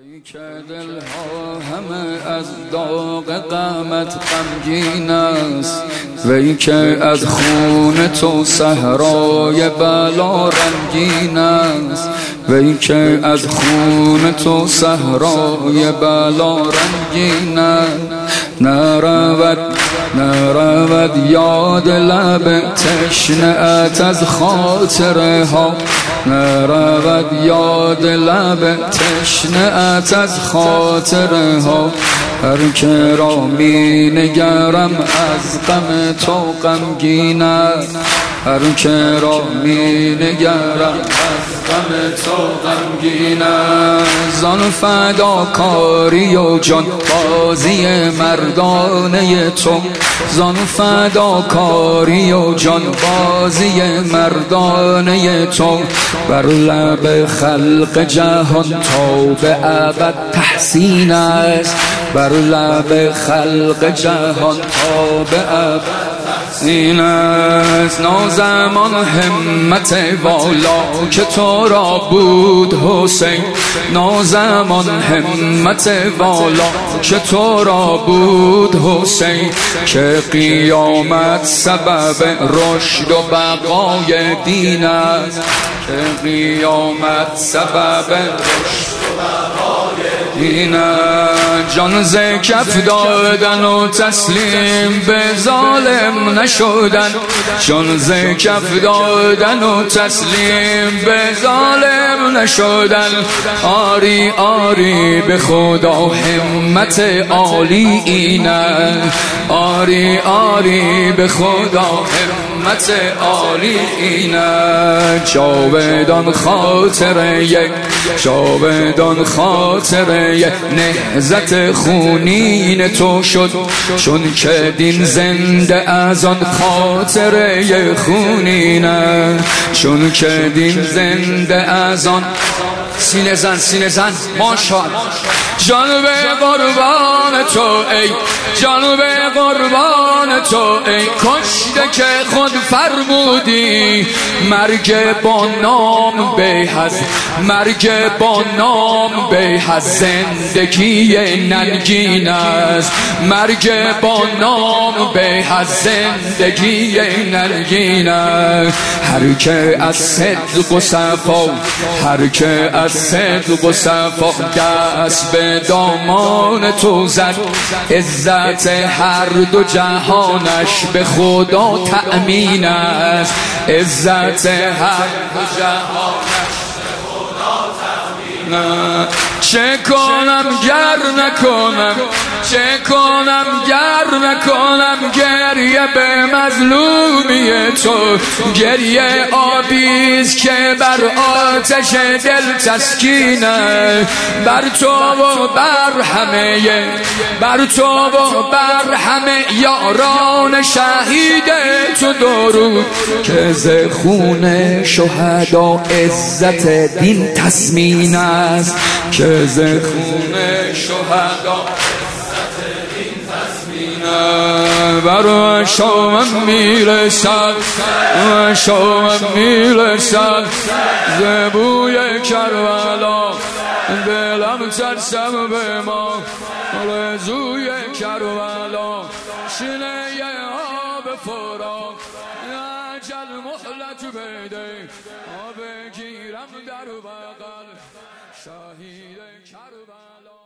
که دلها همه از داغ غمت غمگین است، وی که از خون تو صحرای بلا رنگین است، وی که از خون تو صحرای بلا رنگین است. نرود یاد لب تشنه‌ات از خاطره ها، نرود یاد لب تشنه‌ات از خاطره ها. هر که را می نگرم از غم تو غمگین است، هر که را می نگرم از غم تو غمگین است. زان فداکاری و جان بازی مردانه تو، زان فداکاری و جان بازی مردانه تو، بر لب خلق جهان تا به ابد تحسین است، بر لب خلق جهان تا به ابد تحسین است. نازمان همت والا که تو را بود حسین، نازمان همت والا که تو را بود حسین، که قیامت سبب رشد و بقای دین است، که قیامت سبب رشد و بقای دین است. جان ز کف دادن و تسلیم به ظالم نشدن، جان ز کف دادن و تسلیم به ظالم نشدن. آری آری به خدا همت عالی اینه، آری آری به خدا همت عالی اینه. جاودان خاطره، جاودان خاطره نهضت خونین تو شد، چون که دین زنده از آن خاطره خونینه، چون که دین زنده از آن. سینه زن سینه زن ماشاءالله. جان به قربان تو ای، جان به قربان تو ای، کشته که خود فرمودی مرگ با نام بی‌حظ، مرگ با نام بی‌حظ. زندگی ننگین است، مرگ با نام بی‌حظ. زندگی ننگین است. هر که از صدق و صفا، هر که از صدق و صفا دست به دامان تو زد، عزت هر دو جهانش به خدا تأمین است، عزت هر دو جهانش به خدا تأمین است. چه کنم گر نکنم، چه کنم گر نکنم گریه به مظلومی تو، گریه آبیز که بر آتش دل تسکینه. بر تو و بر همه، بر تو و بر همه یاران شهید تو درود، که ز خون شهدا عزت دین تضمین است، که ز خون شهدا عزت دین تضمین است. بر شام میرسد، شام میرسد ز بوی کربلا، دلم ترسم به ما رزوی کربلا. شنه آب فرات اجل مهلت بده، آب گیرم در بغل شهید کربلا.